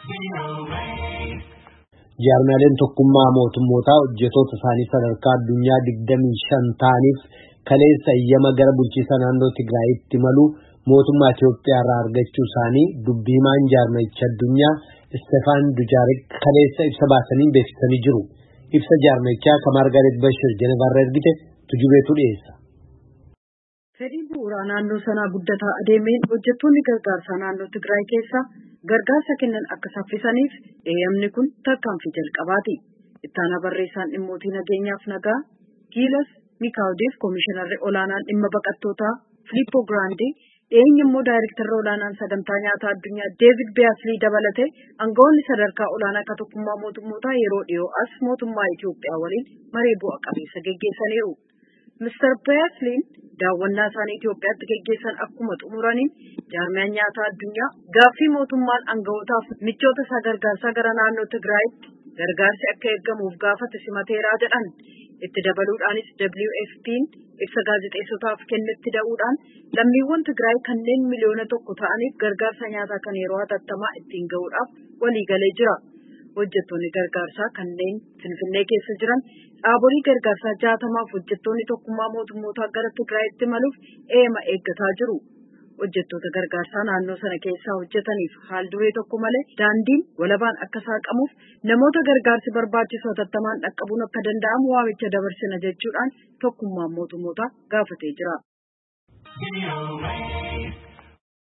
Jaarmaaleen tokkummaa mootummootaa hojjettoota isaanii sadarkaa addunyaa 25 ta'aniif kaleessa eeyyama gara bulchiinsa naannoo Tigraayitti malu mootummaa Itoophiyaa irraa argachuu isaanii dubbii himaan jaarmayicha addunyaa Stefan Dujarric kaleessa ibsa baasanii beeksisanii jiru. Ibsa jaarmayichaa kan Margaret Bashir Jenevarraa ergite tujubeetu dhiyeessa. Fedhiin bu'uuraa naannoo sanaa guddataa adeemeen hojjettoonni gargaarsaa naannoo Tigraay keessa gargaarsa kennan akka saffisaniif eeyyamni kun tarkaanfii jalqabaati. Ittaanaa barreessaan dhimmootii nageenyaaf nagaa Giilas Mikaawdiif Koomishinarri olaanaan dhimma baqattootaa Filippo Giraandii dhiyeenya immoo daayirektarri olaanaan sagantaa nyaataa addunyaa Deevid Beaslii dabalatee aangawoonni sadarkaa olaanaa akka tokkummaa mootummootaa yeroo dhiyoo as mootummaa Itoophiyaa waliin maree bu'a qabeessa geggeessaniiru. Mr. Beasliin daawwannaa isaanii Itoophiyaatti geggeessan akkuma xumuraniin jaarmiyaan nyaataa addunyaa gaaffii mootummaan aangawootaaf michoota isaa gargaarsaa gara naannoo Tigraayitti gargaarsi akka eegamuuf gaafate simateeraa jedhan. Itti dabaluudhaanis WFP'n ibsa gaazexeessotaaf kennetti da'uudhaan lammiiwwan Tigraay kanneen miliyoona 1 ta'aniif gargaarsa nyaataa kan yeroo hatattamaa ittiin ga'uudhaaf waliigalee jira. Hojjettoonni gargaarsaa kanneen Finfinnee keessa jiran dhaabolee gargaarsaa 60 fi hojjettoonni tokkummaa mootummootaa gara Tigraayitti maluuf eema eeggataa jiru. Hojjettoota gargaarsaa naannoo sana keessaa hojjetaniif haal duree tokko malee daandiin walabaan akka saaqamuuf namoota gargaarsi barbaachisu hatattamaan dhaqqabuun akka danda'amu waamicha dabarsina jechuudhaan tokkummaan mootummootaa gaafatee jira.